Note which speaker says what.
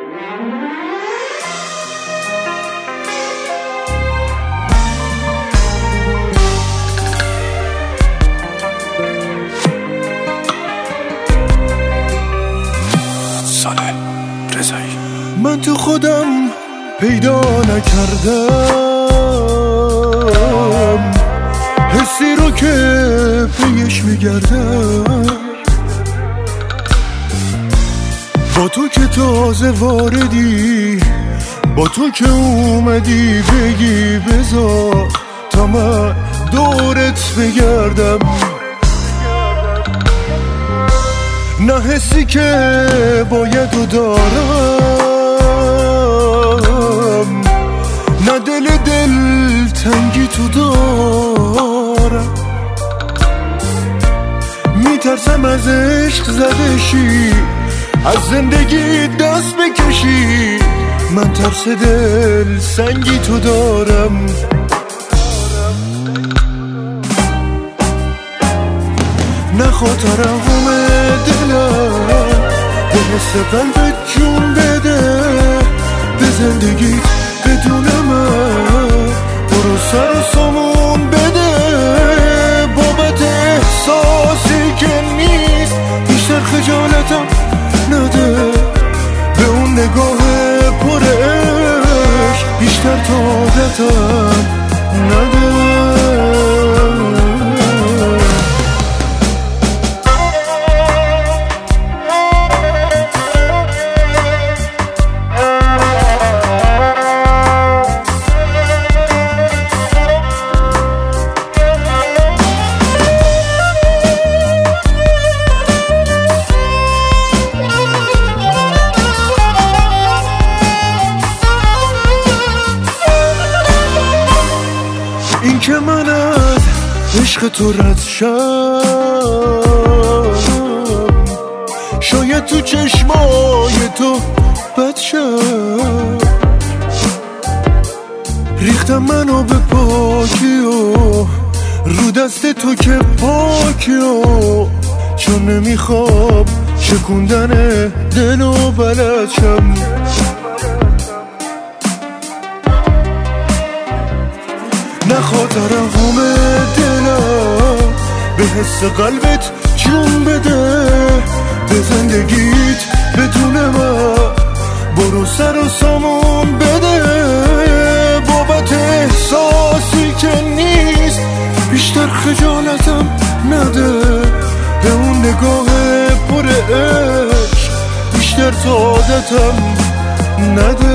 Speaker 1: من تو خودم پیدا نکردم حسی رو که پیش میگردم، با تو که تازه واردی، با تو که اومدی بگی بذار تا من دورت بگردم. نه حسی که باید و دارم، نه دل تنگی تو دارم. میترسم از عشق زده شی، از زندگی دست بکشی، من ترس دل سنگی تو دارم. نخواه ترحم دلم، به حس قلبت جون بده، به زندگیت بدون من برو سر و سامون بده. بابت احساسی که نیست بیشتر خجالتم نده، به اون نگاه پر عشق بیشتر طاقتم نده. این که من از عشق تو رد شم، شاید تو چشمای تو بد شم. ریختم منو به پاکی و رو دست تو که پاکی و چون نمیخوام شکوندن دل و بلد شم. نخواه ترحم دلم، به حس قلبت جون بده، به زندگیت بدون من برو سر و سامون بده. بابت احساسی که نیست بیشتر خجالتم نده، به اون نگاه پر عشق بیشتر طاقتم نده.